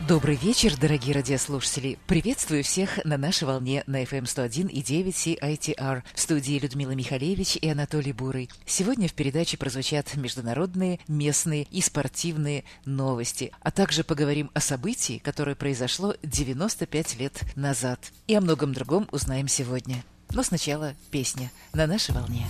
Добрый вечер, дорогие радиослушатели. Приветствую всех на нашей волне на FM 101,9 CITR. В студии Людмила Михалевич и Анатолий Бурый. Сегодня в передаче прозвучат международные, местные и спортивные новости. А также поговорим о событии, которое произошло 95 лет назад. И о многом другом узнаем сегодня. Но сначала песня на нашей волне.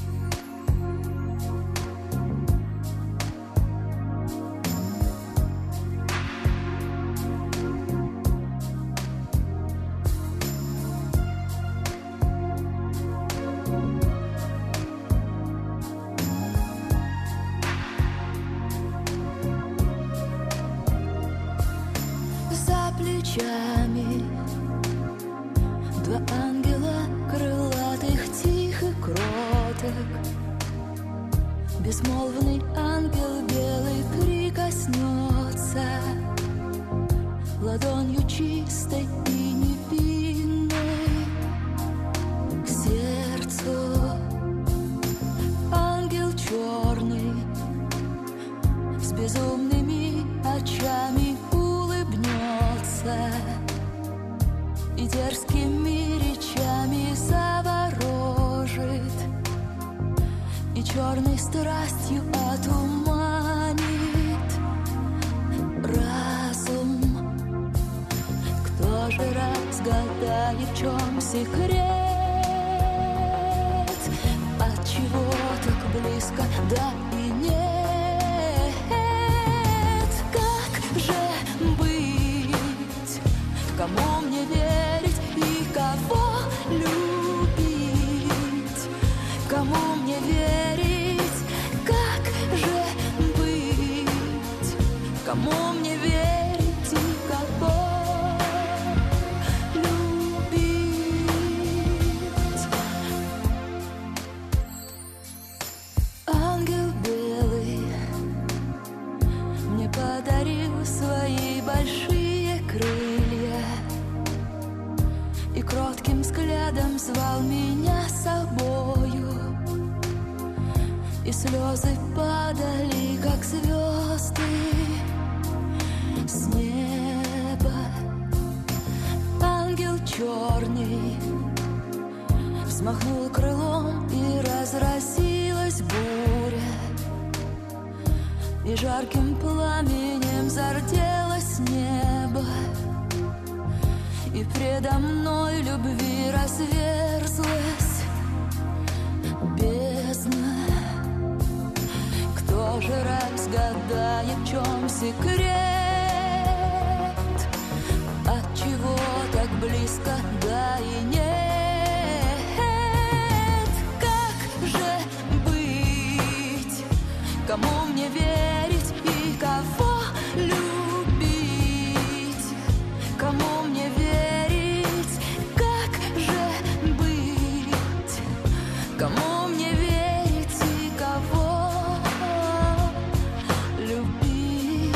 Два ангела крылатых, тих и кроток. Безмолвный ангел белый прикоснется ладонью чистой и невинной к сердцу. Ангел черный с безумными очами улыбнется и дерзкими речами заворожит, и черной страстью отуманит разум. Кто же разгадает, в чем секрет? Отчего так близко, да и нет? Как же быть? Кому мне верить и кого любить? Кому мне верить? Как же быть? Кому мне верить и кого любить? Ангел белый мне подарил свои большие крылья и кротким взглядом звал меня с собою, и слезы падали, как звезды с неба. Ангел черный взмахнул крылом, и разразилась буря, и жарким пламенем зарделось небо, и предо мной любви разверзлась бездна. Кто же разгадает, в чем секрет? Отчего так близко, да и нет? Как же быть? Кому мне верить и кого любить? Кому мне верить? Как же быть? Кому мне верить и кого любить?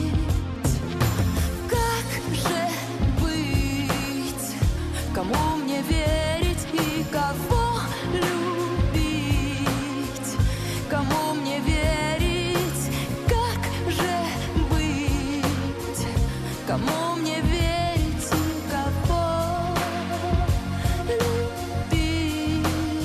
Как же быть? Кому мне верить и кого любить? Кому мне верить? Как же быть? Кому мне верить и кого любить?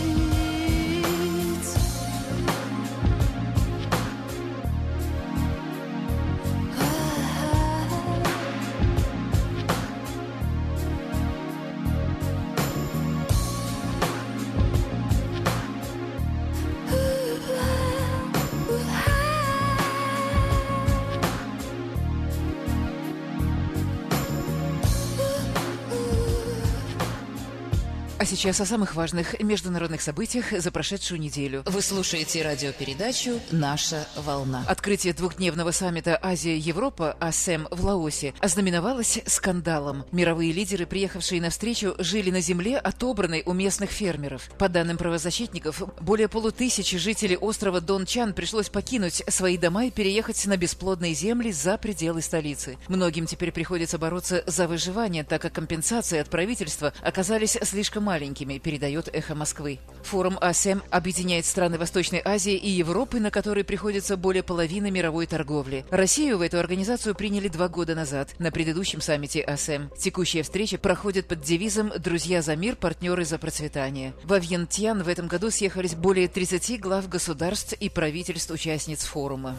А сейчас о самых важных международных событиях за прошедшую неделю. Вы слушаете радиопередачу «Наша волна». Открытие двухдневного саммита Азия-Европа АСЭМ в Лаосе ознаменовалось скандалом. Мировые лидеры, приехавшие на встречу, жили на земле, отобранной у местных фермеров. По данным правозащитников, более 500 жителей острова Дон Чан пришлось покинуть свои дома и переехать на бесплодные земли за пределы столицы. Многим теперь приходится бороться за выживание, так как компенсации от правительства оказались слишком маленькими. маленькими, передает «Эхо Москвы». Форум АСЭМ объединяет страны Восточной Азии и Европы, на которые приходится более половины мировой торговли. Россию в эту организацию приняли 2 года назад, на предыдущем саммите АСЭМ. Текущая встреча проходит под девизом «Друзья за мир, партнеры за процветание». Во Вьентьян в этом году съехались более 30 глав государств и правительств-участниц форума.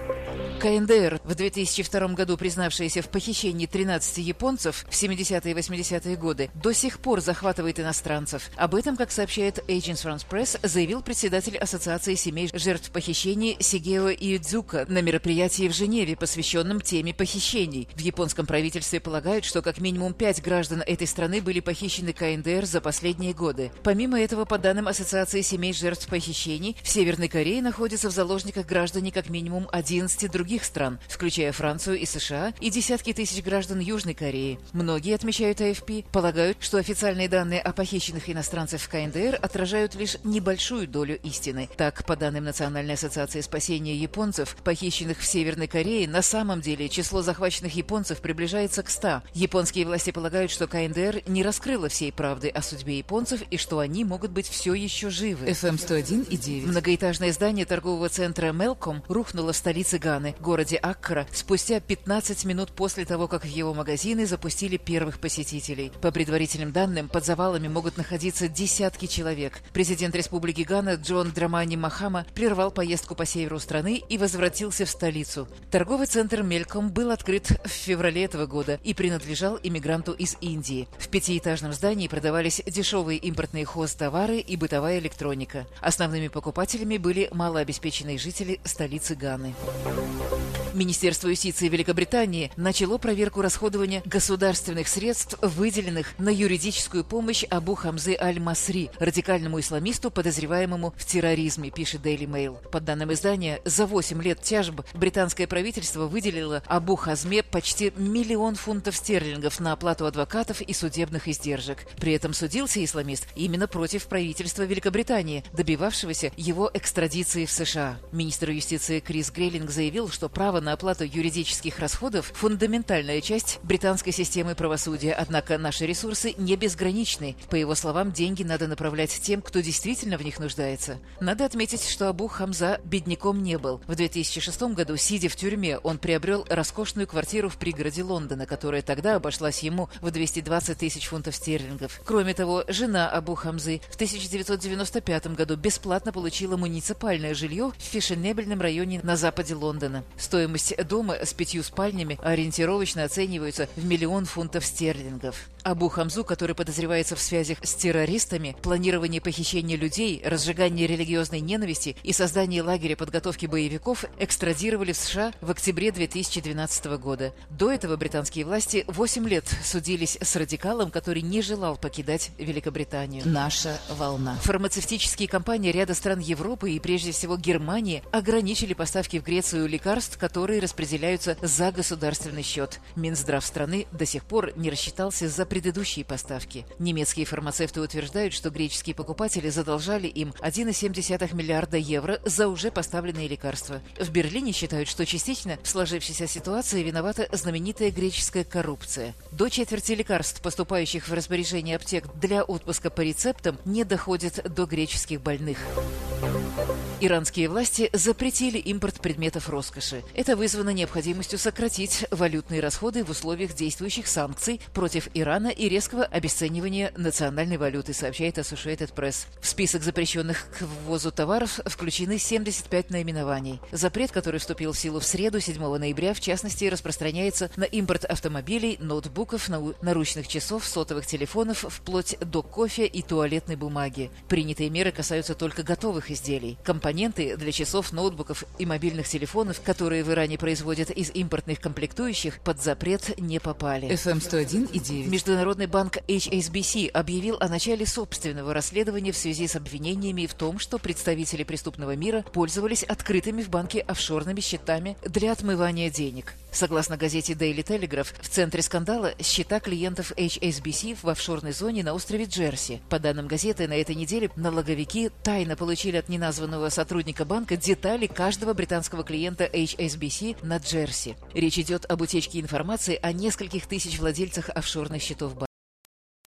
КНДР, в 2002 году признавшаяся в похищении 13 японцев в 70-е и 80-е годы, до сих пор захватывает иностранцев. Об этом, как сообщает Agence France Press, заявил председатель Ассоциации семей жертв похищений Сигео Иидзука на мероприятии в Женеве, посвященном теме похищений. В японском правительстве полагают, что как минимум 5 граждан этой страны были похищены КНДР за последние годы. Помимо этого, по данным Ассоциации семей жертв похищений, в Северной Корее находятся в заложниках граждане как минимум 11 других стран, включая Францию и США, и десятки тысяч граждан Южной Кореи. Многие, отмечают АФП, полагают, что официальные данные о похищенных иностранцев в КНДР отражают лишь небольшую долю истины. Так, по данным Национальной ассоциации спасения японцев, похищенных в Северной Корее, на самом деле число захваченных японцев приближается к 100. Японские власти полагают, что КНДР не раскрыла всей правды о судьбе японцев и что они могут быть все еще живы. FM 101,9. Многоэтажное здание торгового центра Мелком рухнуло в столице Ганы, городе Аккра, спустя 15 минут после того, как в его магазины запустили первых посетителей. По предварительным данным, под завалами могут находиться десятки человек. Президент Республики Гана Джон Драмани Махама прервал поездку по северу страны и возвратился в столицу. Торговый центр Мелком был открыт в феврале этого года и принадлежал иммигранту из Индии. В 5-этажном здании продавались дешевые импортные хозтовары и бытовая электроника. Основными покупателями были малообеспеченные жители столицы Ганы. Министерство юстиции Великобритании начало проверку расходования государственных средств, выделенных на юридическую помощь Абу Хамзе Аль-Масри, радикальному исламисту, подозреваемому в терроризме, пишет Daily Mail. По данным издания, за 8 лет тяжб британское правительство выделило Абу Хазме почти 1 миллион фунтов стерлингов на оплату адвокатов и судебных издержек. При этом судился исламист именно против правительства Великобритании, добивавшегося его экстрадиции в США. Министр юстиции Крис Грейлинг заявил, что право на оплату юридических расходов – фундаментальная часть британской системы правосудия, однако наши ресурсы не безграничны. По его словам, деньги надо направлять тем, кто действительно в них нуждается. Надо отметить, что Абу Хамза бедняком не был. В 2006 году, сидя в тюрьме, он приобрел роскошную квартиру в пригороде Лондона, которая тогда обошлась ему в 220 тысяч фунтов стерлингов. Кроме того, жена Абу Хамзы в 1995 году бесплатно получила муниципальное жилье в фешенебельном районе на западе Лондона. Стоимость дома с 5 спальнями ориентировочно оценивается в 1 миллион фунтов стерлингов. Абу Хамзу, который подозревается в связях с террористами, планировании похищения людей, разжигании религиозной ненависти и создании лагеря подготовки боевиков, экстрадировали в США в октябре 2012 года. До этого британские власти 8 лет судились с радикалом, который не желал покидать Великобританию. Наша волна. Фармацевтические компании ряда стран Европы и прежде всего Германии ограничили поставки в Грецию лекарств, которые распределяются за государственный счет. Минздрав страны до сих пор не рассчитался за предыдущие поставки. Немецкие фармацевты утверждают, что греческие покупатели задолжали им 1,7 миллиарда евро за уже поставленные лекарства. В Берлине считают, что частично в сложившейся ситуации виновата знаменитая греческая коррупция. До четверти лекарств, поступающих в распоряжение аптек для отпуска по рецептам, не доходит до греческих больных. Иранские власти запретили импорт предметов роскоши. Это вызвано необходимостью сократить валютные расходы в условиях действующих санкций против Ирана и резкого обесценивания национальной валюты, сообщает Associated Press. В список запрещенных к ввозу товаров включены 75 наименований. Запрет, который вступил в силу в среду, 7 ноября, в частности, распространяется на импорт автомобилей, ноутбуков, наручных часов, сотовых телефонов, вплоть до кофе и туалетной бумаги. Принятые меры касаются только готовых изделий. Компоненты для часов, ноутбуков и мобильных телефонов, которые в Иране производят из импортных комплектующих, под запрет не попали. FM 101,9. Международный банк HSBC объявил о начале собственного расследования в связи с обвинениями в том, что представители преступного мира пользовались открытыми в банке офшорными счетами для отмывания денег. Согласно газете Daily Telegraph, в центре скандала счета клиентов HSBC в офшорной зоне на острове Джерси. По данным газеты, на этой неделе налоговики тайно получили от неназванного сотрудника банка детали каждого британского клиента HSBC на Джерси. Речь идет об утечке информации о нескольких тысяч владельцах офшорных счетов банка.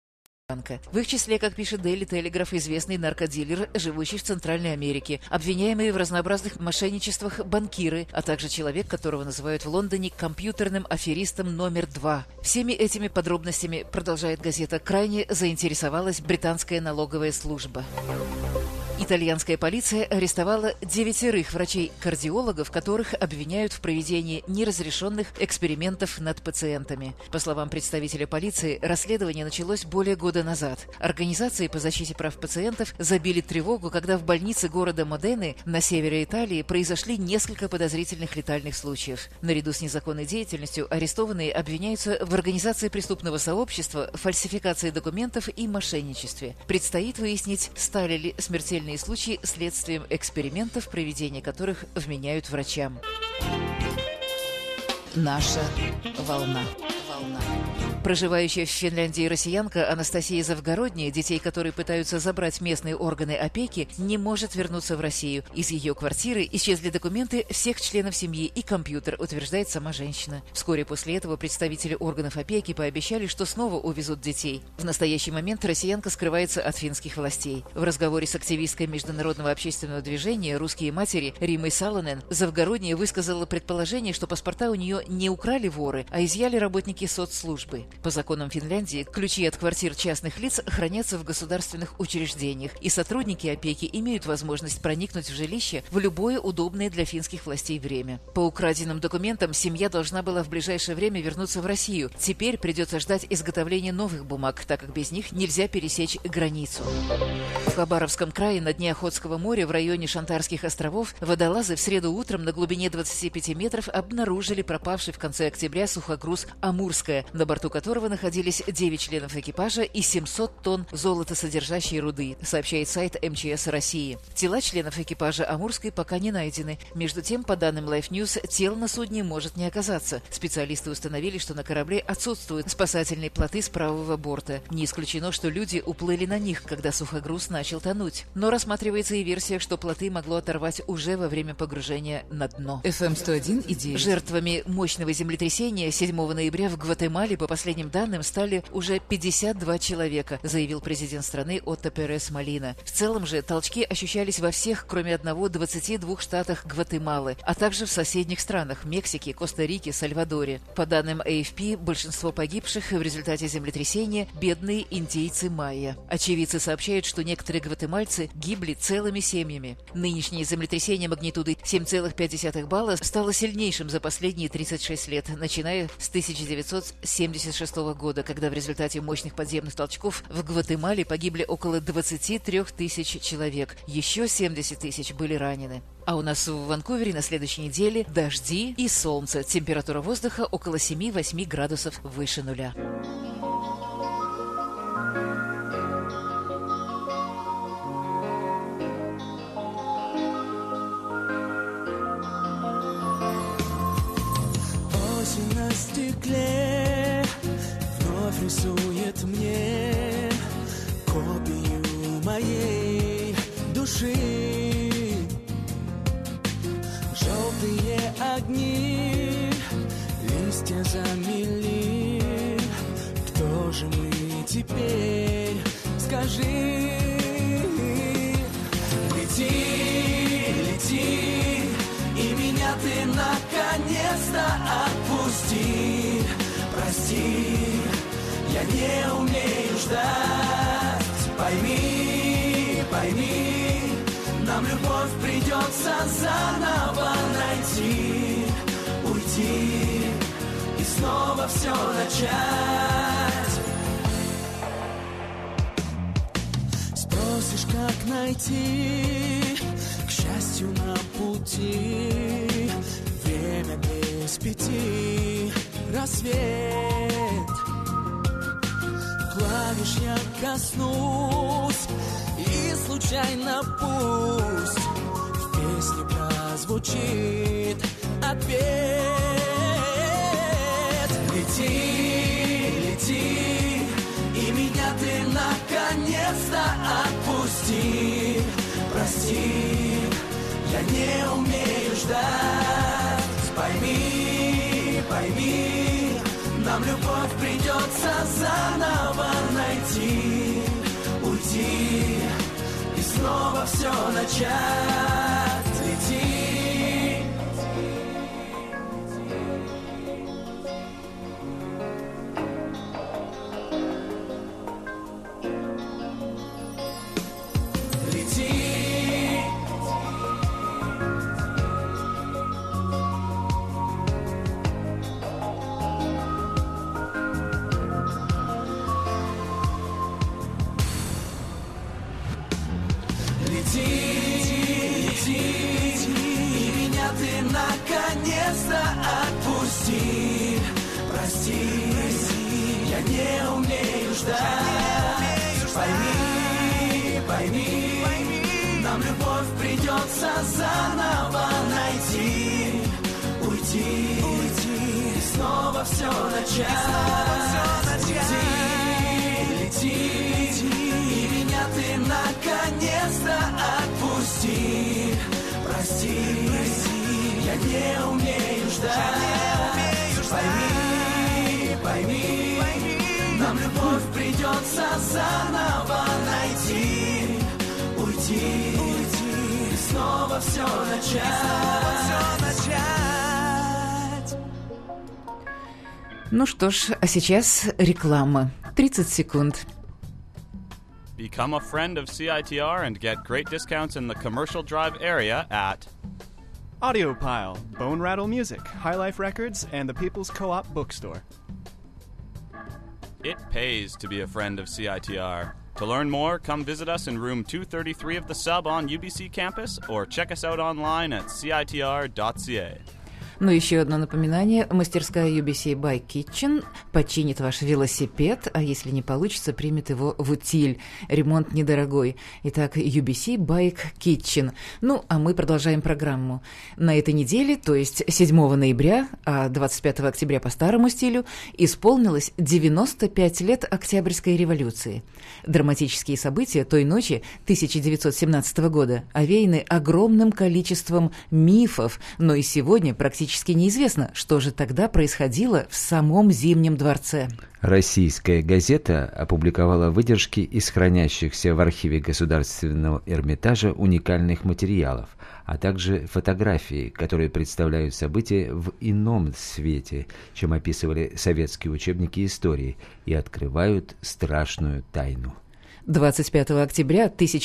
В их числе, как пишет Daily Telegraph, известный наркодилер, живущий в Центральной Америке, обвиняемые в разнообразных мошенничествах банкиры, а также человек, которого называют в Лондоне компьютерным аферистом номер 2. Всеми этими подробностями, продолжает газета, крайне заинтересовалась британская налоговая служба. Итальянская полиция арестовала 9 врачей-кардиологов, которых обвиняют в проведении неразрешенных экспериментов над пациентами. По словам представителя полиции, расследование началось более года назад. Организации по защите прав пациентов забили тревогу, когда в больнице города Модены на севере Италии произошли несколько подозрительных летальных случаев. Наряду с незаконной деятельностью арестованные обвиняются в организации преступного сообщества, фальсификации документов и мошенничестве. Предстоит выяснить, стали ли смертельные случаи следствием экспериментов, проведение которых вменяют врачам. Наша волна. Проживающая в Финляндии россиянка Анастасия Завгородняя, детей которой пытаются забрать местные органы опеки, не может вернуться в Россию. Из ее квартиры исчезли документы всех членов семьи и компьютер, утверждает сама женщина. Вскоре после этого представители органов опеки пообещали, что снова увезут детей. В настоящий момент россиянка скрывается от финских властей. В разговоре с активисткой международного общественного движения «Русские матери» Риммой Салонен Завгородняя высказала предположение, что паспорта у нее не украли воры, а изъяли работники соцслужбы. По законам Финляндии ключи от квартир частных лиц хранятся в государственных учреждениях, и сотрудники опеки имеют возможность проникнуть в жилище в любое удобное для финских властей время. По украденным документам семья должна была в ближайшее время вернуться в Россию. Теперь придется ждать изготовления новых бумаг, так как без них нельзя пересечь границу. В Хабаровском крае на дне Охотского моря в районе Шантарских островов водолазы в среду утром на глубине 25 метров обнаружили пропавший в конце октября сухогруз «Амурская», на борту которого находились 9 членов экипажа и 700 тонн золотосодержащей руды, сообщает сайт МЧС России. Тела членов экипажа «Амурской» пока не найдены. Между тем, по данным Life News, тел на судне может не оказаться. Специалисты установили, что на корабле отсутствуют спасательные плоты с правого борта. Не исключено, что люди уплыли на них, когда сухогруз начал тонуть. Но рассматривается и версия, что плоты могло оторвать уже во время погружения на дно. FM 101,9. Жертвами мощного землетрясения 7 ноября в Гватемале, по последним данным, стали уже 52 человека, заявил президент страны Отто Перес Молина. В целом же толчки ощущались во всех, кроме одного, 22 штатах Гватемалы, а также в соседних странах – Мексике, Коста-Рике, Сальвадоре. По данным AFP, большинство погибших в результате землетрясения – бедные индейцы майя. Очевидцы сообщают, что некоторые гватемальцы гибли целыми семьями. Нынешнее землетрясение магнитудой 7,5 балла стало сильнейшим за последние 36 лет, начиная с 1976 года, когда в результате мощных подземных толчков в Гватемале погибли около 23 тысяч человек. Еще 70 тысяч были ранены. А у нас в Ванкувере на следующей неделе дожди и солнце. Температура воздуха около 7-8 градусов выше нуля. Осень на стекле вновь рисует мне копию моей души. Желтые огни, листья замели. Кто же мы теперь? Скажи. Лети, лети, и меня ты наконец-то отпусти. Прости, я не умею ждать. Пойми, пойми, нам любовь придется заново найти. Уйти и снова все начать. Спросишь, как найти к счастью на пути. Время без 5, рассвет. Клавиш я коснусь, и случайно пусть в песне прозвучит ответ. Лети, лети, и меня ты наконец-то отпусти. Прости, я не умею ждать. Пойми, пойми, нам любовь придется заново найти. снова все начать. Лети. Лети. Лети, и меня ты наконец-то отпусти. Прости, я не умею ждать. Пойми, нам любовь придется заново найти. Уйти, и снова все начать. Лети, и меня ты наконец-то отпусти. Прости, я не умею ждать. Пойми, нам любовь придется заново найти. Уйти, и снова все начать. Ну что ж, а сейчас реклама. 30 секунд. Become a friend of CITR and get great discounts in the Commercial Drive area at Audiopile, Bone Rattle Music, High Life Records, and the People's Co-op Bookstore. It pays to be a friend of CITR. To learn more, come visit us in room 233 of the Sub on UBC campus or check us out online at citr.ca. Ну, еще одно напоминание. Мастерская UBC Bike Kitchen починит ваш велосипед, а если не получится, примет его в утиль. Ремонт недорогой. Итак, UBC Bike Kitchen. Ну, а мы продолжаем программу. На этой неделе, то есть 7 ноября, а 25 октября по старому стилю, исполнилось 95 лет Октябрьской революции. Драматические события той ночи 1917 года овеяны огромным количеством мифов, но и сегодня практически неизвестно, что же тогда происходило в самом Зимнем дворце. Российская газета опубликовала выдержки из хранящихся в архиве Государственного Эрмитажа уникальных материалов, а также фотографии, которые представляют события в ином свете, чем описывали советские учебники истории, и открывают страшную тайну. 25 октября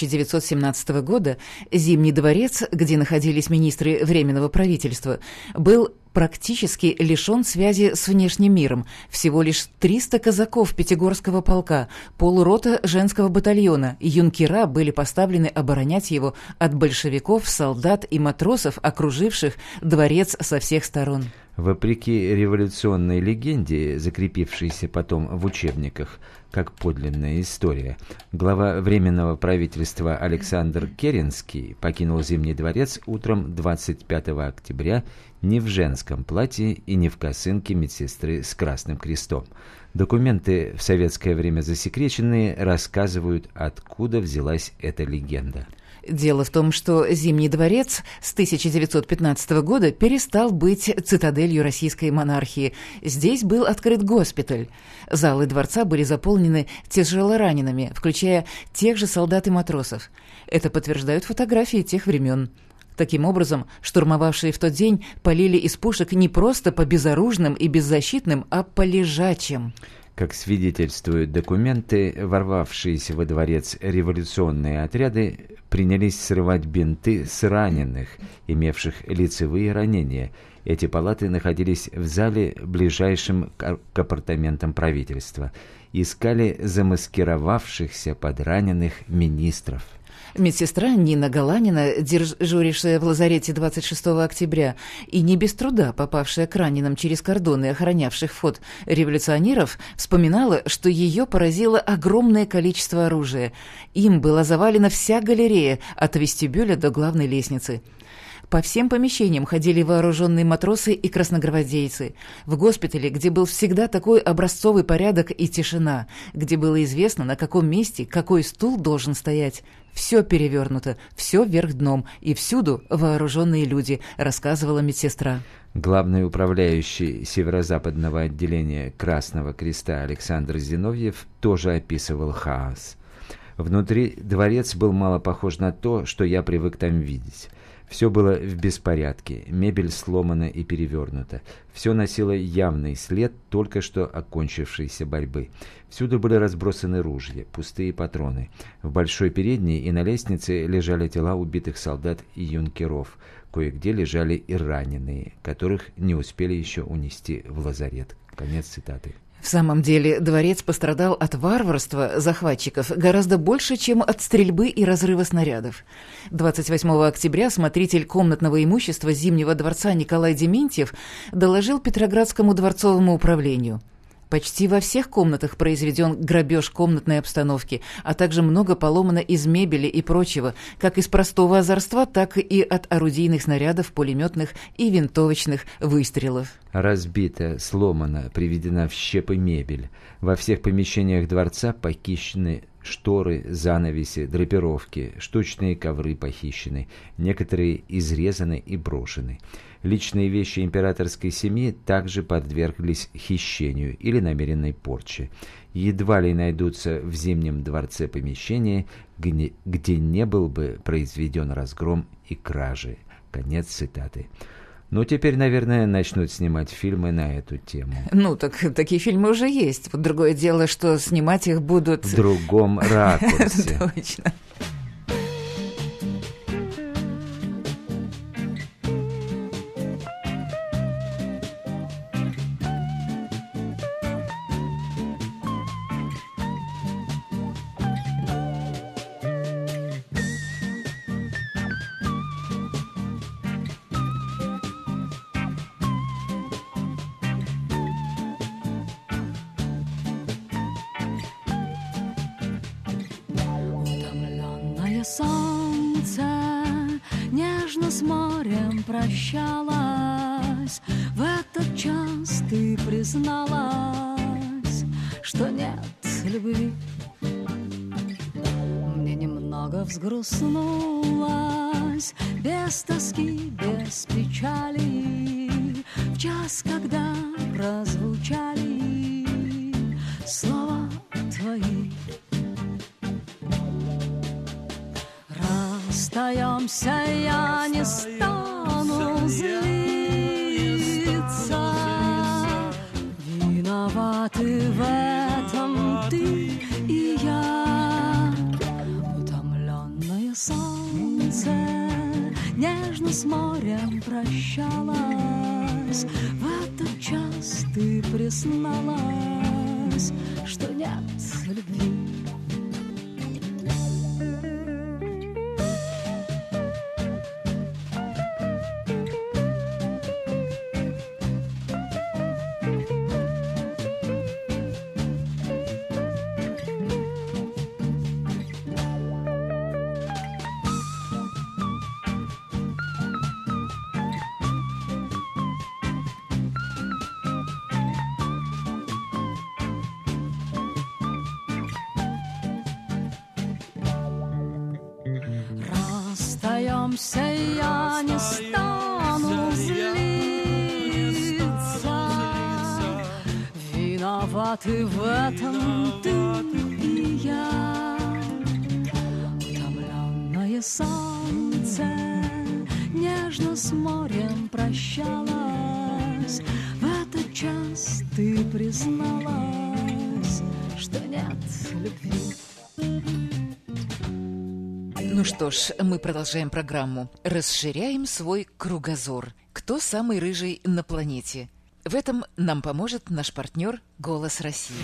1917 года Зимний дворец, где находились министры Временного правительства, был практически лишен связи с внешним миром. Всего лишь 300 казаков Пятигорского полка, полурота женского батальона, юнкера были поставлены оборонять его от большевиков, солдат и матросов, окруживших дворец со всех сторон. Вопреки революционной легенде, закрепившейся потом в учебниках как подлинная история, глава Временного правительства Александр Керенский покинул Зимний дворец утром 25 октября не в женском платье и не в косынке медсестры с красным крестом. Документы, в советское время засекреченные, рассказывают, откуда взялась эта легенда. Дело в том, что Зимний дворец с 1915 года перестал быть цитаделью российской монархии. Здесь был открыт госпиталь. Залы дворца были заполнены тяжелоранеными, включая тех же солдат и матросов. Это подтверждают фотографии тех времен. Таким образом, штурмовавшие в тот день полили из пушек не просто по безоружным и беззащитным, а по лежачим. Как свидетельствуют документы, ворвавшиеся во дворец революционные отряды принялись срывать бинты с раненых, имевших лицевые ранения. Эти палаты находились в зале, ближайшем к апартаментам правительства. Искали замаскировавшихся под раненых министров. Медсестра Нина Галанина, дежурившая в лазарете 26 октября и не без труда попавшая к раненым через кордоны, охранявших вход революционеров, вспоминала, что ее поразило огромное количество оружия. Им была завалена вся галерея от вестибюля до главной лестницы. По всем помещениям ходили вооруженные матросы и красногвардейцы. В госпитале, где был всегда такой образцовый порядок и тишина, где было известно, на каком месте какой стул должен стоять, все перевернуто, все вверх дном, и всюду вооруженные люди, рассказывала медсестра. Главный управляющий северо-западного отделения Красного Креста Александр Зиновьев тоже описывал хаос. Внутри дворец был мало похож на то, что я привык там видеть. Все было в беспорядке, мебель сломана и перевернута. Все носило явный след только что окончившейся борьбы. Всюду были разбросаны ружья, пустые патроны. В большой передней и на лестнице лежали тела убитых солдат и юнкеров. Кое-где лежали и раненые, которых не успели еще унести в лазарет. Конец цитаты. В самом деле, дворец пострадал от варварства захватчиков гораздо больше, чем от стрельбы и разрыва снарядов. 28 октября смотритель комнатного имущества Зимнего дворца Николай Дементьев доложил Петроградскому дворцовому управлению. Почти во всех комнатах произведен грабеж комнатной обстановки, а также много поломано из мебели и прочего, как из простого озорства, так и от орудийных снарядов, пулеметных и винтовочных выстрелов. Разбита, сломана, приведена в щепы мебель. Во всех помещениях дворца похищены шторы, занавеси, драпировки, штучные ковры похищены, некоторые изрезаны и брошены. Личные вещи императорской семьи также подверглись хищению или намеренной порче. Едва ли найдутся в Зимнем дворце помещения, где не был бы произведен разгром и кражи. Конец цитаты. Ну, теперь, наверное, начнут снимать фильмы на эту тему. Ну, так такие фильмы уже есть. Вот другое дело, что снимать их будут... В другом ракурсе. Точно. Солнце нежно с морем прощалась. В этот час ты призналась, что нет любви. Мне немного взгрустнулась, без тоски, без печали, в час, когда прозвучали слова твои. Расстаемся, я не стану злиться. Виноваты в этом ты и я. Утомленное солнце нежно с морем прощалась. В этот час ты призналась, что нет любви. Расстаемся, я не стану злиться. Виноваты в этом ты и я. Утомленное солнце нежно с морем прощалась. В этот час ты призналась, что нет любви. Ну что ж, мы продолжаем программу. Расширяем свой кругозор. Кто самый рыжий на планете? В этом нам поможет наш партнер «Голос России».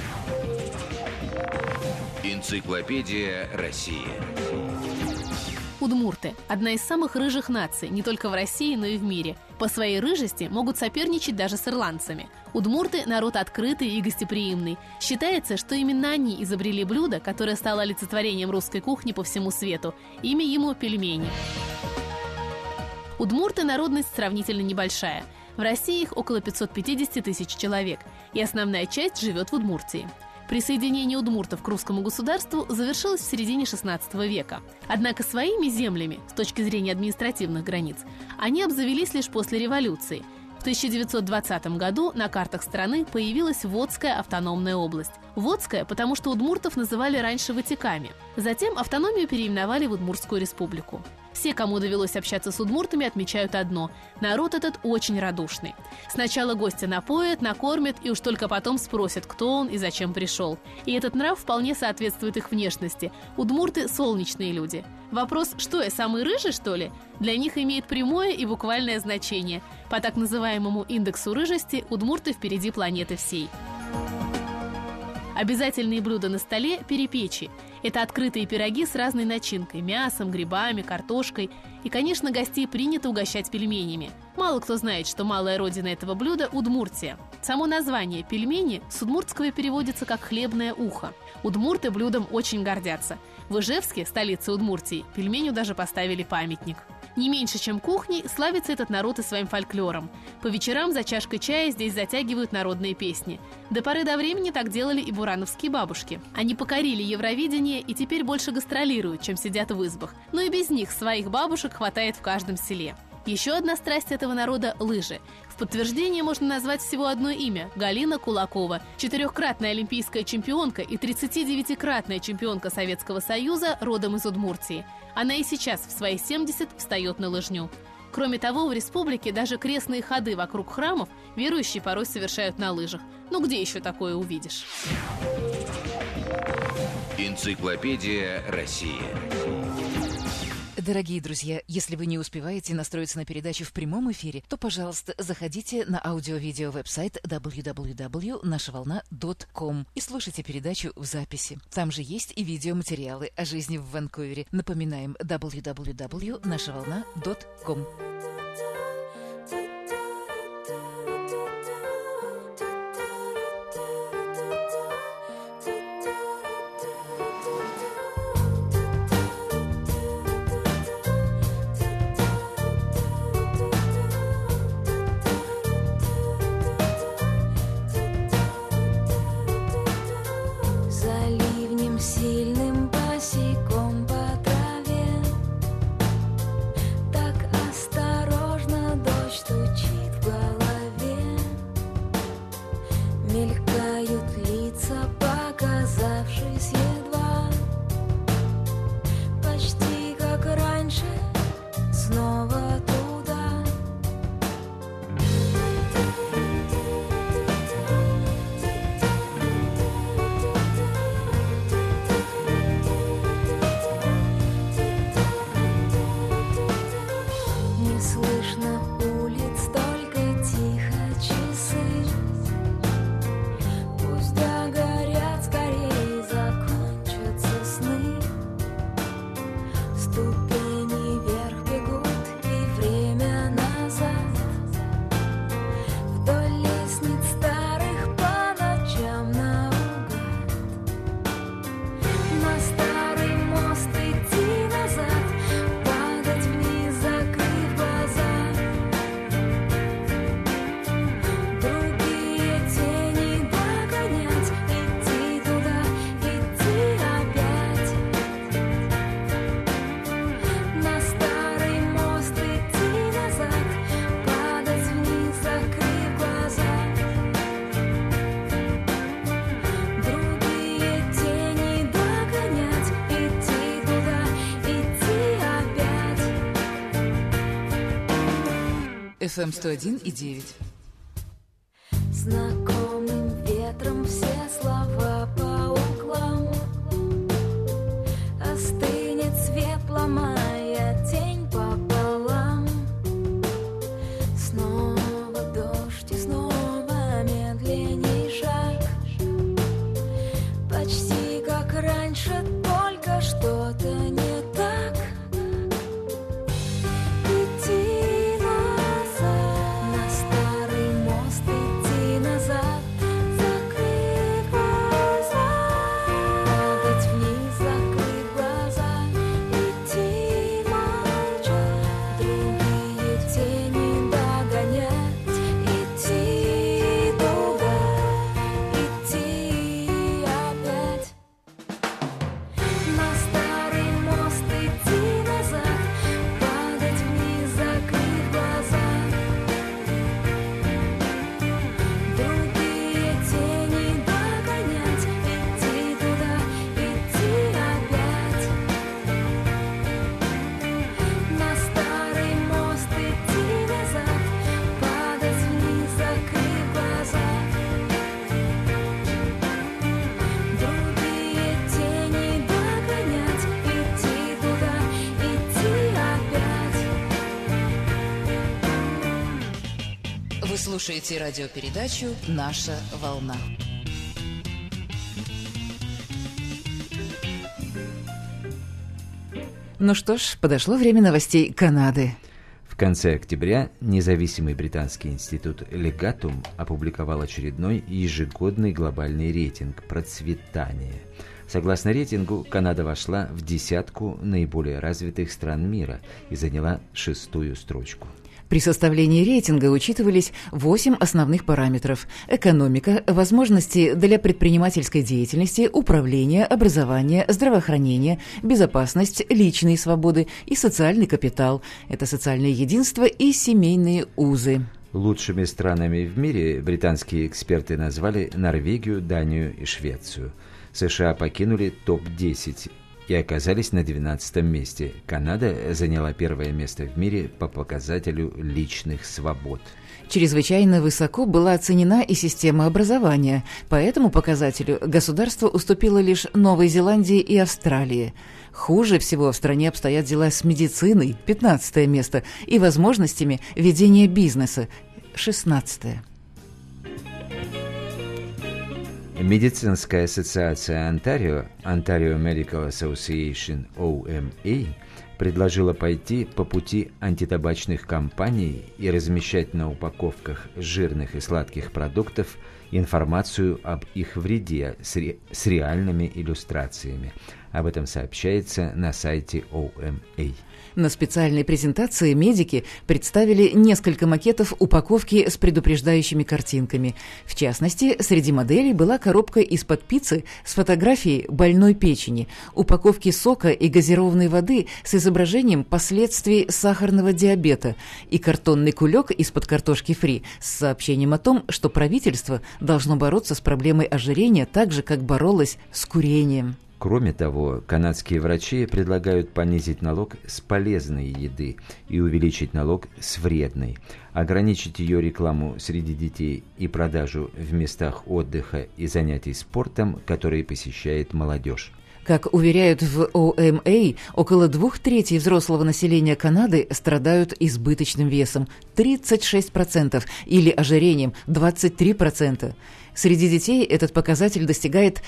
Энциклопедия России. Удмурты – одна из самых рыжих наций не только в России, но и в мире. По своей рыжести могут соперничать даже с ирландцами. Удмурты – народ открытый и гостеприимный. Считается, что именно они изобрели блюдо, которое стало олицетворением русской кухни по всему свету. Имя ему – пельмени. Удмурты – народность сравнительно небольшая. В России их около 550 тысяч человек, и основная часть живет в Удмуртии. Присоединение удмуртов к русскому государству завершилось в середине XVI века. Однако своими землями, с точки зрения административных границ, они обзавелись лишь после революции. В 1920 году на картах страны появилась Водская автономная область. Водская, потому что удмуртов называли раньше ватиками. Затем автономию переименовали в Удмуртскую республику. Все, кому довелось общаться с удмуртами, отмечают одно – народ этот очень радушный. Сначала гостя напоят, накормят и уж только потом спросят, кто он и зачем пришел. И этот нрав вполне соответствует их внешности. Удмурты – солнечные люди. Вопрос «что я, самый рыжий, что ли?» для них имеет прямое и буквальное значение. По так называемому индексу рыжести удмурты впереди планеты всей. Обязательные блюда на столе – перепечи. Это открытые пироги с разной начинкой – мясом, грибами, картошкой. И, конечно, гостей принято угощать пельменями. Мало кто знает, что малая родина этого блюда – Удмуртия. Само название «пельмени» с удмуртского переводится как «хлебное ухо». Удмурты блюдом очень гордятся. В Ижевске, столице Удмуртии, пельменю даже поставили памятник. Не меньше, чем кухней, славится этот народ и своим фольклором. По вечерам за чашкой чая здесь затягивают народные песни. До поры до времени так делали и бурановские бабушки. Они покорили Евровидение и теперь больше гастролируют, чем сидят в избах. Но и без них своих бабушек хватает в каждом селе. Еще одна страсть этого народа – лыжи. В подтверждение можно назвать всего одно имя – Галина Кулакова, 4-кратная олимпийская чемпионка и 39-кратная чемпионка Советского Союза, родом из Удмуртии. Она и сейчас в свои 70 встает на лыжню. Кроме того, в республике даже крестные ходы вокруг храмов верующие порой совершают на лыжах. Ну где еще такое увидишь? Энциклопедия России. Дорогие друзья, если вы не успеваете настроиться на передачу в прямом эфире, то, пожалуйста, заходите на аудио-видео веб-сайт www.нашаволна.com и слушайте передачу в записи. Там же есть и видеоматериалы о жизни в Ванкувере. Напоминаем, www.нашаволна.com. Сильным босиком по траве, так осторожно дождь стучит в голове. Мелькают лица, показавшись едва, почти как раньше, снова туда. FM 101,9. Знакомым ветром все слова по углам. Остынет свет, ломая тень пополам. Снова дождь и снова медленней шаг. Почти как раньше, только что-то не так. Закрыв глаза. слушаете радиопередачу «Наша волна». Ну что ж, подошло время новостей Канады. В конце октября независимый британский институт Legatum опубликовал очередной ежегодный глобальный рейтинг процветания. Согласно рейтингу, Канада вошла в десятку наиболее развитых стран мира и заняла 6-ю строчку. При составлении рейтинга учитывались 8 основных параметров: экономика, возможности для предпринимательской деятельности, управление, образование, здравоохранение, безопасность, личные свободы и социальный капитал. Это социальное единство и семейные узы. Лучшими странами в мире британские эксперты назвали Норвегию, Данию и Швецию. США покинули топ-10 и оказались на 12-м месте. Канада заняла 1-е место в мире по показателю личных свобод. Чрезвычайно высоко была оценена и система образования. По этому показателю государство уступило лишь Новой Зеландии и Австралии. Хуже всего в стране обстоят дела с медициной, 15-е место, и возможностями ведения бизнеса, 16-е. Медицинская ассоциация Онтарио, Ontario Medical Association, OMA, предложила пойти по пути антитабачных компаний и размещать на упаковках жирных и сладких продуктов информацию об их вреде с реальными иллюстрациями. Об этом сообщается на сайте OMA. На специальной презентации медики представили несколько макетов упаковки с предупреждающими картинками. В частности, среди моделей была коробка из-под пиццы с фотографией больной печени, упаковки сока и газированной воды с изображением последствий сахарного диабета и картонный кулек из-под картошки фри с сообщением о том, что правительство должно бороться с проблемой ожирения так же, как боролось с курением. Кроме того, канадские врачи предлагают понизить налог с полезной еды и увеличить налог с вредной, ограничить ее рекламу среди детей и продажу в местах отдыха и занятий спортом, которые посещает молодежь. Как уверяют в ОМА, около 2/3 взрослого населения Канады страдают избыточным весом 36% или ожирением 23%. Среди детей этот показатель достигает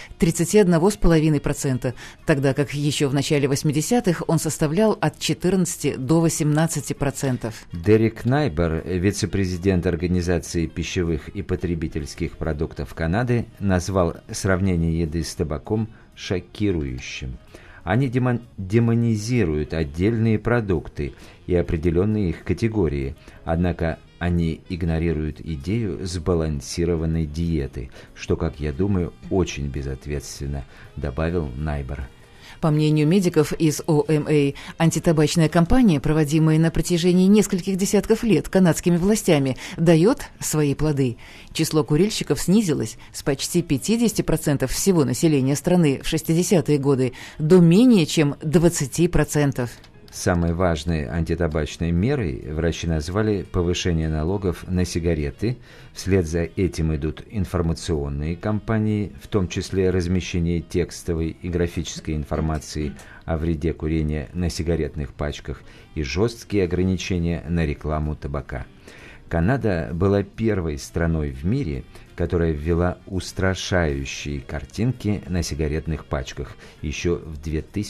31,5%, тогда как еще в начале 80-х он составлял от 14 до 18%. Дерек Найбер, вице-президент Организации пищевых и потребительских продуктов Канады, назвал сравнение еды с табаком шокирующим. Они демонизируют отдельные продукты и определенные их категории, однако они игнорируют идею сбалансированной диеты, что, как я думаю, очень безответственно, добавил Найбер. По мнению медиков из ОМА, антитабачная кампания, проводимая на протяжении нескольких десятков лет канадскими властями, дает свои плоды. Число курильщиков снизилось с почти 50% всего населения страны в 60-е годы до менее чем 20%. Самой важной антитабачной мерой врачи назвали повышение налогов на сигареты. Вслед за этим идут информационные кампании, в том числе размещение текстовой и графической информации о вреде курения на сигаретных пачках и жесткие ограничения на рекламу табака. Канада была первой страной в мире, которая ввела устрашающие картинки на сигаретных пачках еще в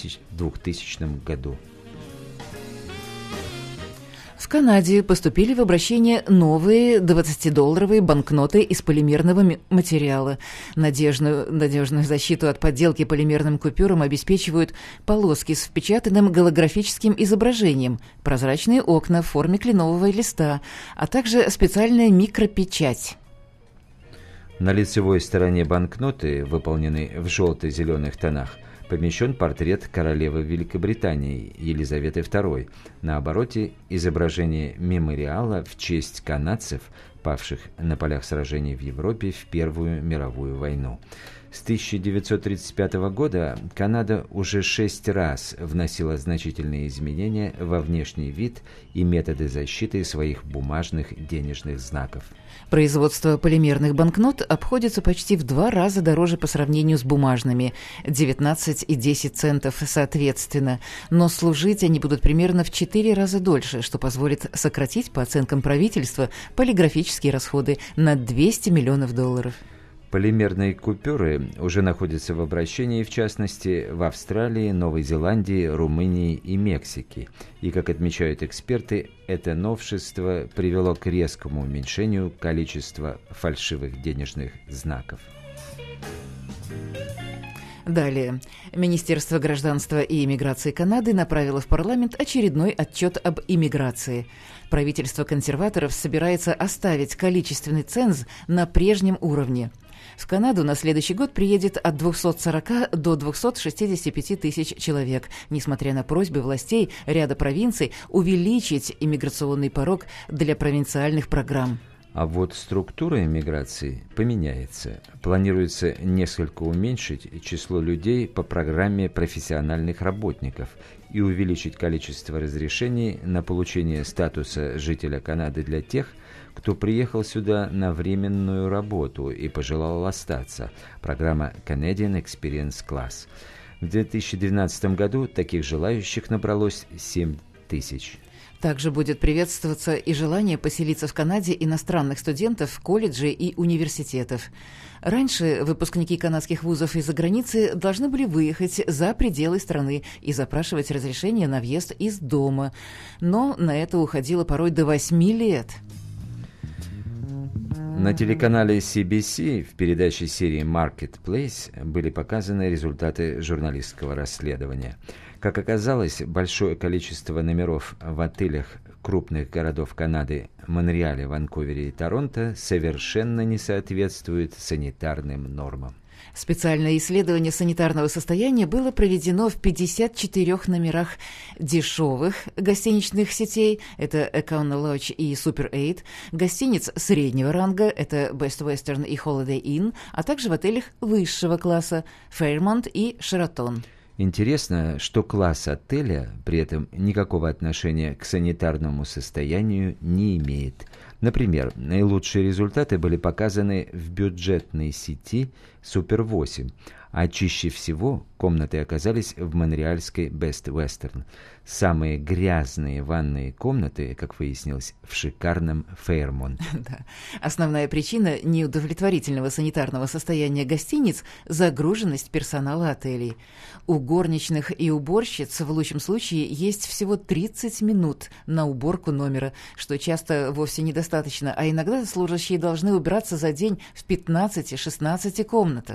2000 году. В Канаде поступили в обращение новые 20-долларовые банкноты из полимерного материала. Надежную защиту от подделки полимерным купюрам обеспечивают полоски с впечатанным голографическим изображением, прозрачные окна в форме кленового листа, а также специальная микропечать. На лицевой стороне банкноты, выполненной в желто-зеленых тонах, помещен портрет королевы Великобритании Елизаветы II. На обороте изображение мемориала в честь канадцев, павших на полях сражений в Европе в Первую мировую войну. С 1935 года Канада уже 6 раз вносила значительные изменения во внешний вид и методы защиты своих бумажных денежных знаков. Производство полимерных банкнот обходится почти в 2 раза дороже по сравнению с бумажными – 19 и 10 центов соответственно. Но служить они будут примерно в 4 раза дольше, что позволит сократить, по оценкам правительства, полиграфические дипломатические расходы на $200 миллионов. Полимерные купюры уже находятся в обращении, в частности, в Австралии, Новой Зеландии, Румынии и Мексике. И, как отмечают эксперты, это новшество привело к резкому уменьшению количества фальшивых денежных знаков. Далее. Министерство гражданства и иммиграции Канады направило в парламент очередной отчет об иммиграции. Правительство консерваторов собирается оставить количественный ценз на прежнем уровне. В Канаду на следующий год приедет от 240 до 265 тысяч человек, несмотря на просьбы властей ряда провинций увеличить иммиграционный порог для провинциальных программ. А вот структура иммиграции поменяется. Планируется несколько уменьшить число людей по программе профессиональных работников и увеличить количество разрешений на получение статуса жителя Канады для тех, кто приехал сюда на временную работу и пожелал остаться. Программа Canadian Experience Class. В 2012 году таких желающих набралось 7 тысяч. Также будет приветствоваться и желание поселиться в Канаде иностранных студентов колледжей и университетов. Раньше выпускники канадских вузов из-за границы должны были выехать за пределы страны и запрашивать разрешение на въезд из дома. Но на это уходило порой до 8 лет. На телеканале CBC в передаче серии Marketplace были показаны результаты журналистского расследования. Как оказалось, большое количество номеров в отелях крупных городов Канады Монреале, Ванкувере и Торонто совершенно не соответствуют санитарным нормам. Специальное исследование санитарного состояния было проведено в 54 номерах дешевых гостиничных сетей, это Econo Lodge и Super 8, гостиниц среднего ранга, это Best Western и Holiday Inn, а также в отелях высшего класса Fairmont и Sheraton. Интересно, что класс отеля при этом никакого отношения к санитарному состоянию не имеет. Например, наилучшие результаты были показаны в бюджетной сети Super 8, а чище всего комнаты оказались в монреальской Best Western. Самые грязные ванные комнаты, как выяснилось, в шикарном Fairmont. Да. Основная причина неудовлетворительного санитарного состояния гостиниц – загруженность персонала отелей. У горничных и уборщиц в лучшем случае есть всего 30 минут на уборку номера, что часто вовсе недостаточно, а иногда служащие должны убираться за день в 15-16 комнатах.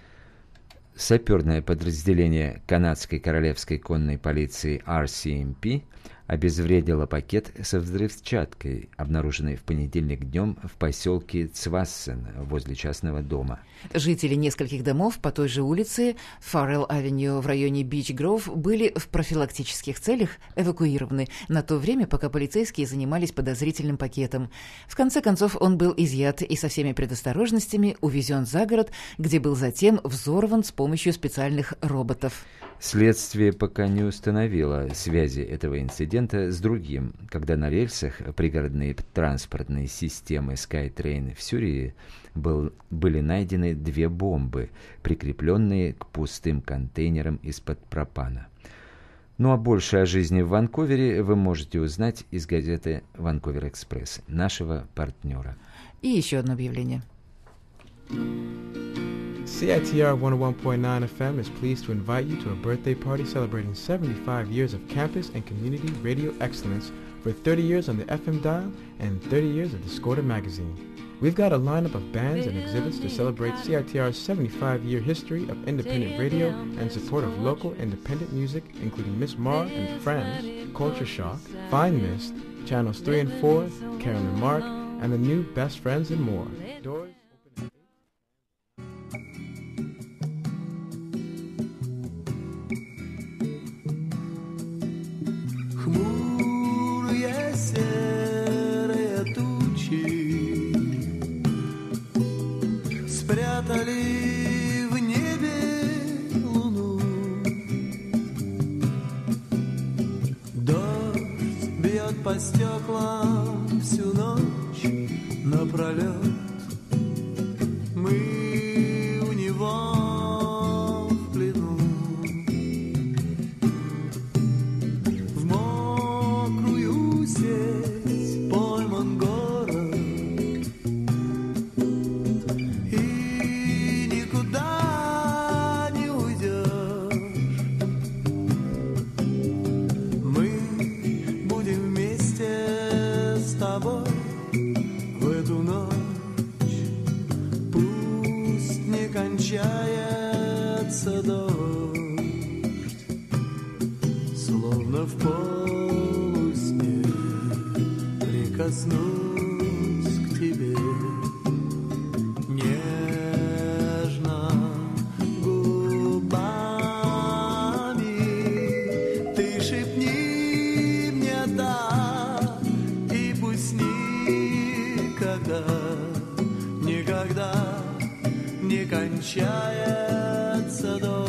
Саперное подразделение канадской королевской конной полиции RCMP обезвредило пакет со взрывчаткой, обнаруженный в понедельник днем в поселке Цвассен возле частного дома. Жители нескольких домов по той же улице, Фаррелл-авеню в районе Бич-Гроув, были в профилактических целях эвакуированы на то время, пока полицейские занимались подозрительным пакетом. В конце концов он был изъят и со всеми предосторожностями увезен за город, где был затем взорван с помощью специальных роботов. Следствие пока не установило связи этого инцидента с другим, когда на рельсах пригородной транспортной системы SkyTrain в Сюрии были найдены 2 бомбы, прикрепленные к пустым контейнерам из-под пропана. Ну а больше о жизни в Ванкувере вы можете узнать из газеты «Ванкувер Экспресс», нашего партнера. И еще одно объявление. CITR 101.9 FM is pleased to invite you to a birthday party celebrating 75 years of campus and community radio excellence for 30 years on the FM dial and 30 years of Discorder magazine. We've got a lineup of bands and exhibits to celebrate CITR's 75-year history of independent radio and support of local independent music, including Miss Mar and Friends, Culture Shock, Fine Mist, Channels 3 and 4, Carolyn and Mark, and the new Best Friends and more. Doors Хмурые серые тучи спрятали в небе луну. Дождь бьет по стеклам всю ночь напролет. Мы у него в плену. В мокрую сеть пойман город, кончается дождь, словно в полусне прикоснусь к тебе нежно губами. Ты шепни мне да, и пусть никогда, никогда не кончается дождь.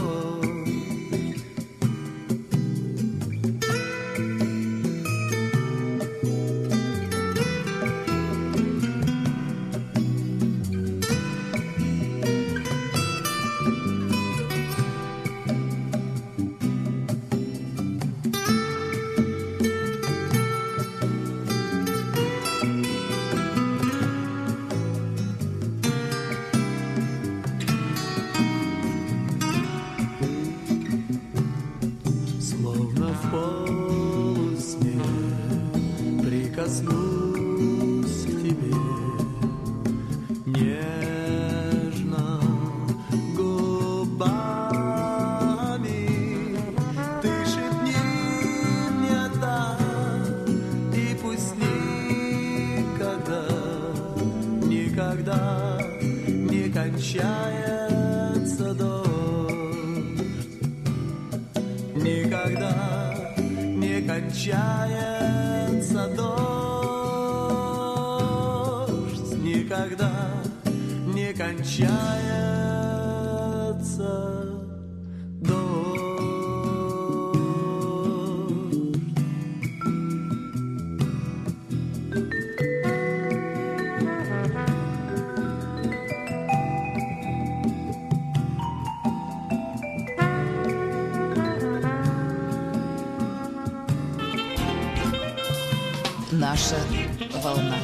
Прикоснусь к тебе нежно губами. Ты шепни мне да, и пусть никогда, никогда не кончается дождь. Никогда не кончается дождь, никогда не кончается дождь. Наша волна.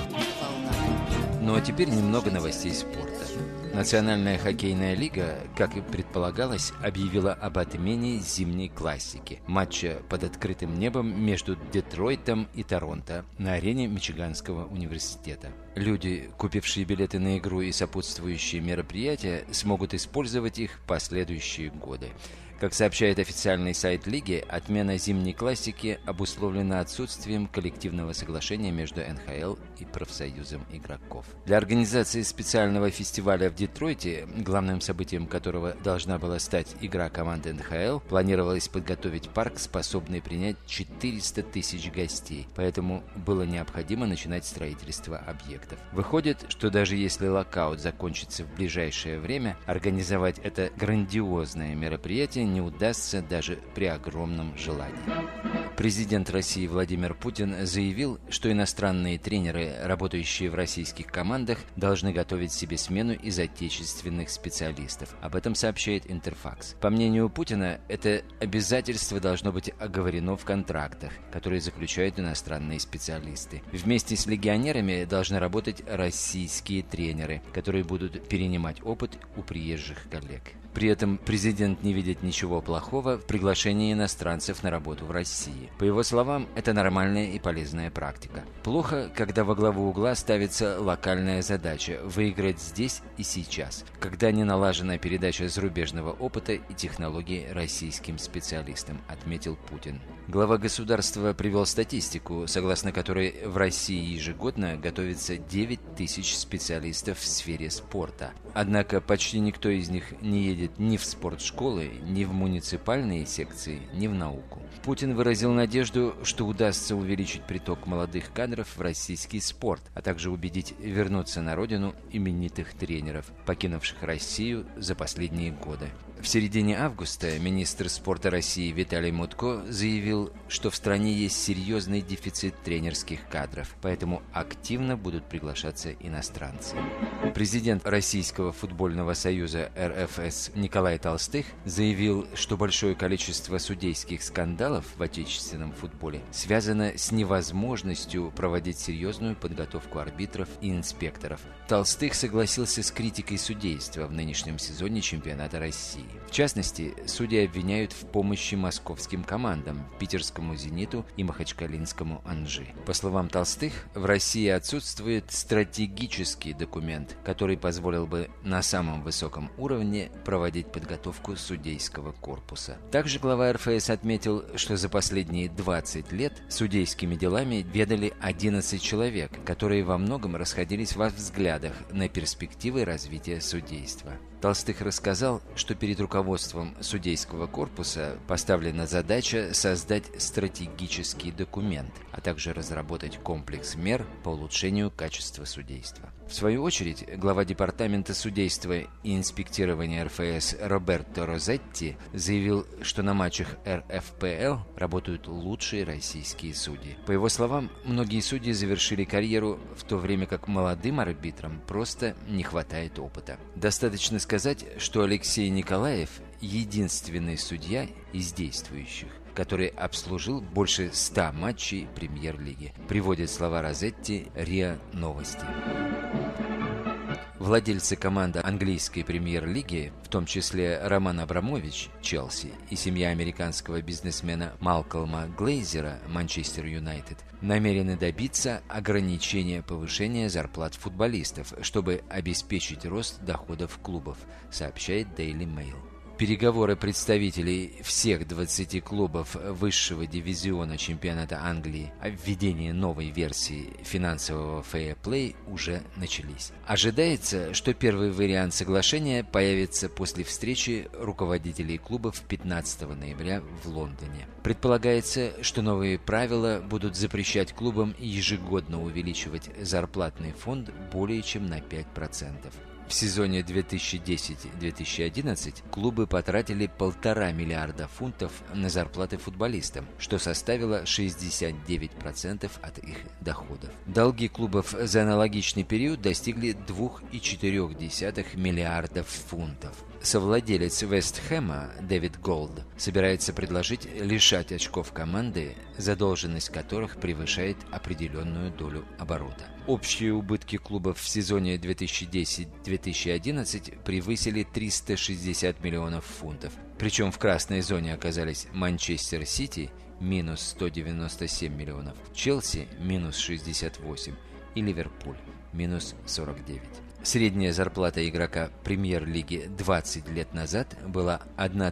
Ну а теперь немного новостей спорта. Национальная хоккейная лига, как и предполагалось, объявила об отмене зимней классики, матча под открытым небом между Детройтом и Торонто на арене Мичиганского университета. Люди, купившие билеты на игру и сопутствующие мероприятия, смогут использовать их последующие годы. Как сообщает официальный сайт лиги, отмена зимней классики обусловлена отсутствием коллективного соглашения между НХЛ и профсоюзом игроков. Для организации специального фестиваля в Детройте, главным событием которого должна была стать игра команды НХЛ, планировалось подготовить парк, способный принять 400 тысяч гостей, поэтому было необходимо начинать строительство объектов. Выходит, что даже если локаут закончится в ближайшее время, организовать это грандиозное мероприятие не удастся даже при огромном желании. Президент России Владимир Путин заявил, что иностранные тренеры, работающие в российских командах, должны готовить себе смену из отечественных специалистов. Об этом сообщает Интерфакс. По мнению Путина, это обязательство должно быть оговорено в контрактах, которые заключают иностранные специалисты. Вместе с легионерами должны работать российские тренеры, которые будут перенимать опыт у приезжих коллег. При этом президент не видит ничего плохого в приглашении иностранцев на работу в России. По его словам, это нормальная и полезная практика. Плохо, когда во главу угла ставится локальная задача – выиграть здесь и сейчас, когда не налажена передача зарубежного опыта и технологий российским специалистам, отметил Путин. Глава государства привел статистику, согласно которой в России ежегодно готовится 9 тысяч специалистов в сфере спорта. Однако почти никто из них не едет ни в спортшколы, ни в муниципальные секции, ни в науку. Путин выразил надежду, что удастся увеличить приток молодых кадров в российский спорт, а также убедить вернуться на родину именитых тренеров, покинувших Россию за последние годы. В середине августа министр спорта России Виталий Мутко заявил, что в стране есть серьезный дефицит тренерских кадров, поэтому активно будут приглашаться иностранцы. Президент Российского футбольного союза РФС Николай Толстых заявил, заявил, что большое количество судейских скандалов в отечественном футболе связано с невозможностью проводить серьезную подготовку арбитров и инспекторов. Толстых согласился с критикой судейства в нынешнем сезоне чемпионата России. В частности, судьи обвиняют в помощи московским командам – питерскому «Зениту» и махачкалинскому «Анжи». По словам Толстых, в России отсутствует стратегический документ, который позволил бы на самом высоком уровне проводить подготовку судейского корпуса. Также глава РФС отметил, что за последние 20 лет судейскими делами ведали 11 человек, которые во многом расходились во взглядах на перспективы развития судейства. Толстых рассказал, что перед руководством судейского корпуса поставлена задача создать стратегический документ, а также разработать комплекс мер по улучшению качества судейства. В свою очередь, глава департамента судейства и инспектирования РФС Роберто Розетти заявил, что на матчах РФПЛ работают лучшие российские судьи. По его словам, многие судьи завершили карьеру, в то время как молодым арбитрам просто не хватает опыта. Достаточно сказать, что Алексей Николаев – единственный судья из действующих, который обслужил больше 100 матчей премьер-лиги. Приводит слова Розетти РИА Новости. Владельцы команды английской премьер-лиги, в том числе Роман Абрамович, Челси, и семья американского бизнесмена Малкольма Глейзера, Манчестер Юнайтед, намерены добиться ограничения повышения зарплат футболистов, чтобы обеспечить рост доходов клубов, сообщает Daily Mail. Переговоры представителей всех 20 клубов высшего дивизиона чемпионата Англии о введении новой версии финансового фейерплей уже начались. Ожидается, что первый вариант соглашения появится после встречи руководителей клубов 15 ноября в Лондоне. Предполагается, что новые правила будут запрещать клубам ежегодно увеличивать зарплатный фонд более чем на 5%. В сезоне 2010-2011 клубы потратили 1,5 миллиарда фунтов на зарплаты футболистам, что составило 69% от их доходов. Долги клубов за аналогичный период достигли 2,4 миллиардов фунтов. Совладелец Вест Хэма Дэвид Голд собирается предложить лишать очков команды, задолженность которых превышает определенную долю оборота. Общие убытки клубов в сезоне 2010-2011 превысили 360 миллионов фунтов. Причем в красной зоне оказались Манчестер Сити – минус 197 миллионов, Челси – минус 68 и Ливерпуль – минус 49. Средняя зарплата игрока премьер-лиги 20 лет назад была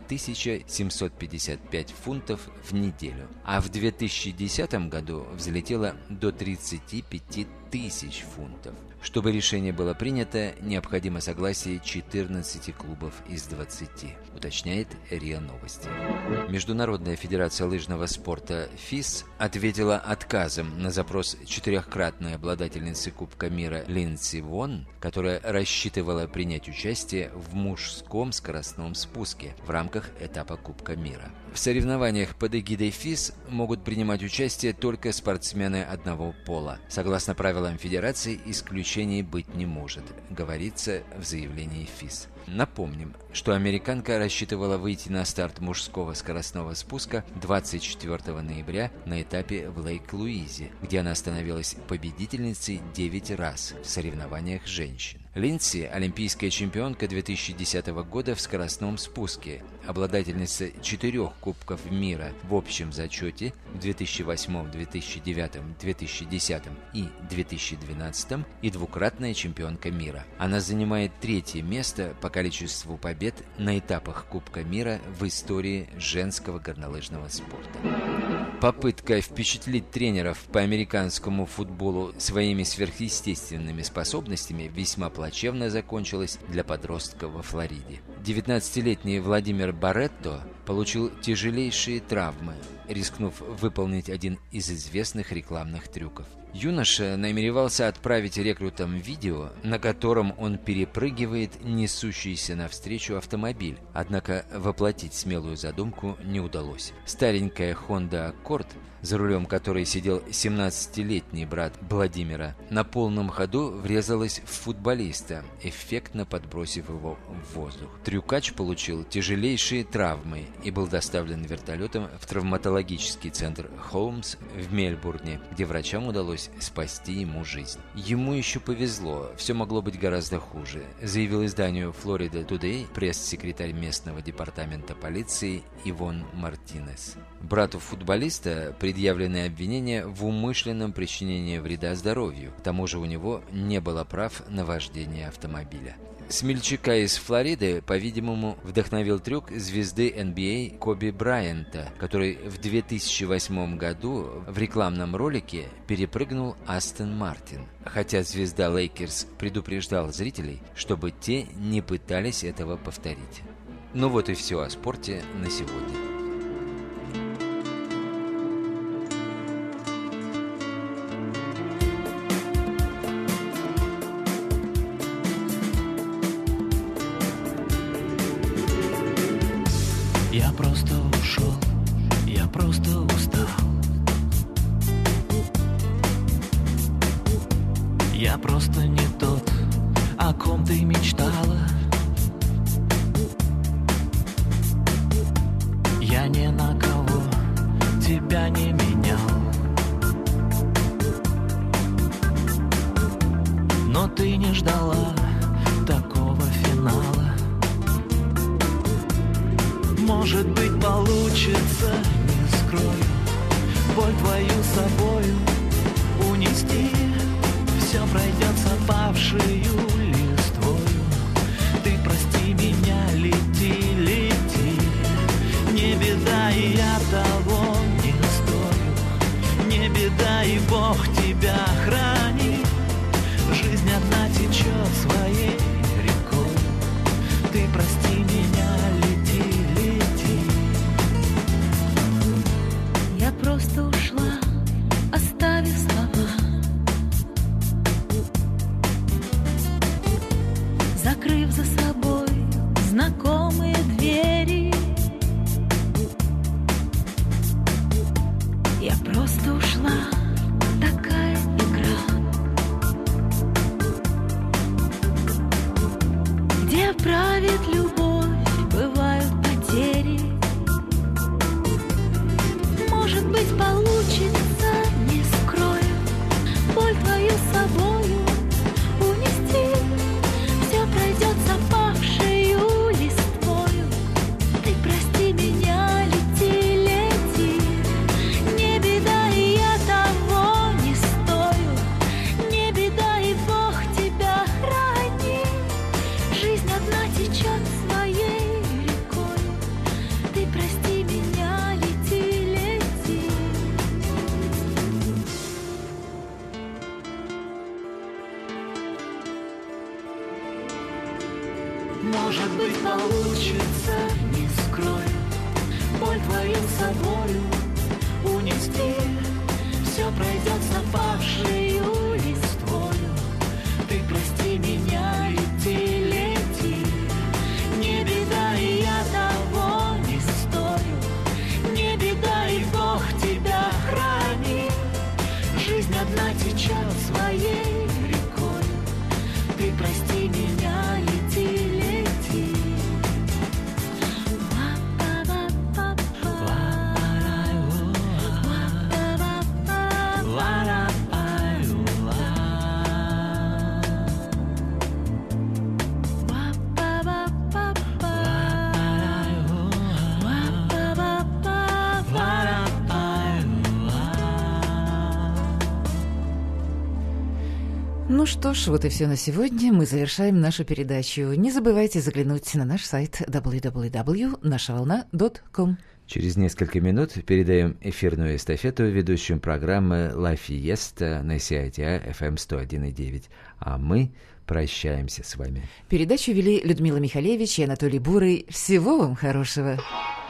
1755 фунтов в неделю, а в 2010 году взлетела до 35 тысяч фунтов. Чтобы решение было принято, необходимо согласие 14 клубов из 20, уточняет РИА Новости. Международная федерация лыжного спорта ФИС ответила отказом на запрос четырехкратной обладательницы Кубка мира Линдси Вонн, которая рассчитывала принять участие в мужском скоростном спуске в рамках этапа Кубка мира. В соревнованиях под эгидой ФИС могут принимать участие только спортсмены одного пола. Согласно правилам федерации, исключений быть не может, говорится в заявлении ФИС. Напомним, что американка рассчитывала выйти на старт мужского скоростного спуска 24 ноября на этапе в Лейк-Луизе, где она становилась победительницей 9 раз в соревнованиях женщин. Линдси – олимпийская чемпионка 2010 года в скоростном спуске, обладательница 4 Кубков мира в общем зачете в 2008, 2009, 2010 и 2012 и двукратная чемпионка мира. Она занимает 3-е место по количеству побед на этапах Кубка мира в истории женского горнолыжного спорта. Попытка впечатлить тренеров по американскому футболу своими сверхъестественными способностями весьма плачевно закончилась для подростка во Флориде. 19-летний Владимир Баретто получил тяжелейшие травмы, рискнув выполнить один из известных рекламных трюков. Юноша намеревался отправить рекрутам видео, на котором он перепрыгивает несущийся навстречу автомобиль. Однако воплотить смелую задумку не удалось. Старенькая Honda Accord, за рулем которой сидел 17-летний брат Владимира, на полном ходу врезалась в футболиста, эффектно подбросив его в воздух. Трюкач получил тяжелейшие травмы и был доставлен вертолетом в травматологический центр Холмс в Мельбурне, где врачам удалось спасти ему жизнь. Ему еще повезло, все могло быть гораздо хуже, заявил изданию Florida Today пресс-секретарь местного департамента полиции Ивон Мартинес. Брату футболиста предъявлены обвинения в умышленном причинении вреда здоровью. К тому же у него не было прав на вождение автомобиля. Смельчака из Флориды, по-видимому, вдохновил трюк звезды NBA Коби Брайанта, который в 2008 году в рекламном ролике перепрыгнул Астон Мартин, хотя звезда Лейкерс предупреждал зрителей, чтобы те не пытались этого повторить. Ну вот и все о спорте на сегодня. Я просто ушел, я просто устал. Я просто не тот, о ком ты мечтала. Я ни на кого тебя не менял. Но ты не ждала такого финала. Может быть, получится, не скрою, боль твою собою унести. Все пройдет с опавшею листвою. Ты прости меня, лети, лети. Не беда, и я того не стою. Не беда, и Бог тебя хранит. Жизнь одна течет своей рекой. Ты прости меня, лети, лети. Я просто ушла, оставив слова, закрыв за собой знакомые двери. Я просто ушла, такая игра, где правит любовь, бывают потери. Может быть, получится, не скрою, боль твою собою унести. Все пройдет с опавшею листвою. Ты прости меня, лети, лети. Не беда, и я того не стою. Не беда, и Бог тебя хранит. Жизнь одна течет своей рекой. Ты прости меня, лети, лети. Может быть, получится, не скрою, боль твою собою унести. Все пройдет с опавшею листвою. Ты прости меня, лети, лети. Не беда, и я того не стою. Не беда, и Бог тебя хранит. Жизнь одна течет своей рекой. Ты прости меня, лети, лети. Ну что ж, вот и все на сегодня. Мы завершаем нашу передачу. Не забывайте заглянуть на наш сайт www.нашаволна.com. Через несколько минут передаем эфирную эстафету ведущим программы «Ла Фиеста» на CITR FM 101,9. А мы прощаемся с вами. Передачу вели Людмила Михалевич и Анатолий Бурый. Всего вам хорошего.